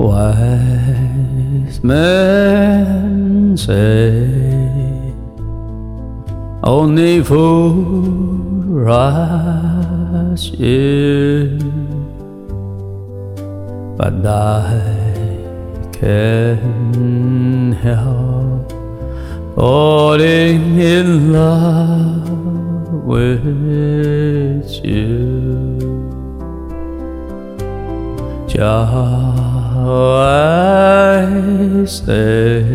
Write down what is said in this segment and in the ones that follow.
Wise men say only fools rush in, but I can't help falling in love with you. I say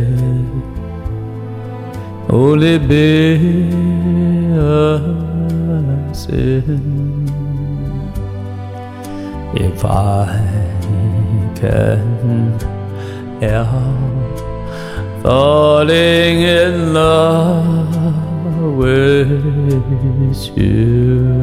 only be a sin if I can help falling in love with you.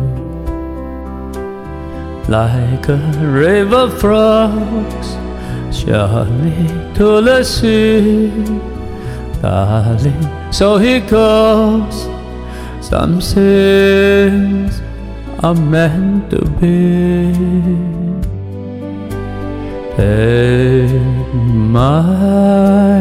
Like a river flows surely to the sea, darling, so it goes. Some things are meant to be. Take my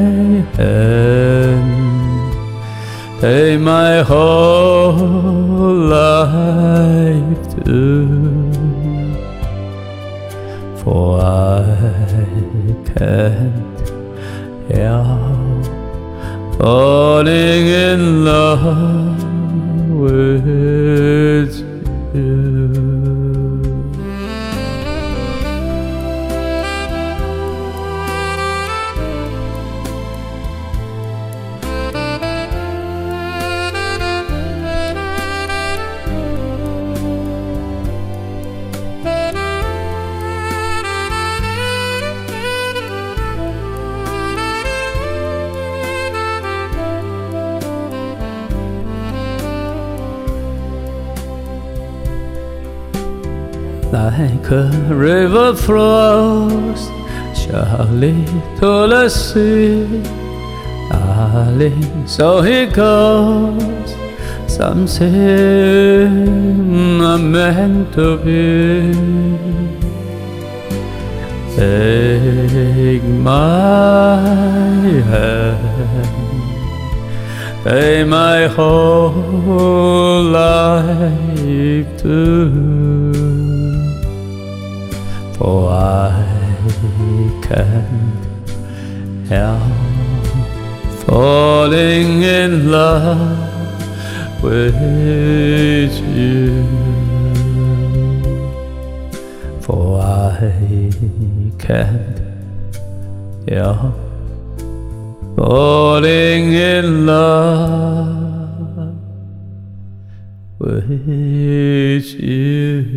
hand, take my whole life too, for I can't help falling in love with you. Like a river flows surely to the sea, darling, so it goes. Something are meant to be. Take my hand, take my whole life too, for I can't help falling in love with you, for I can't help falling in love with you.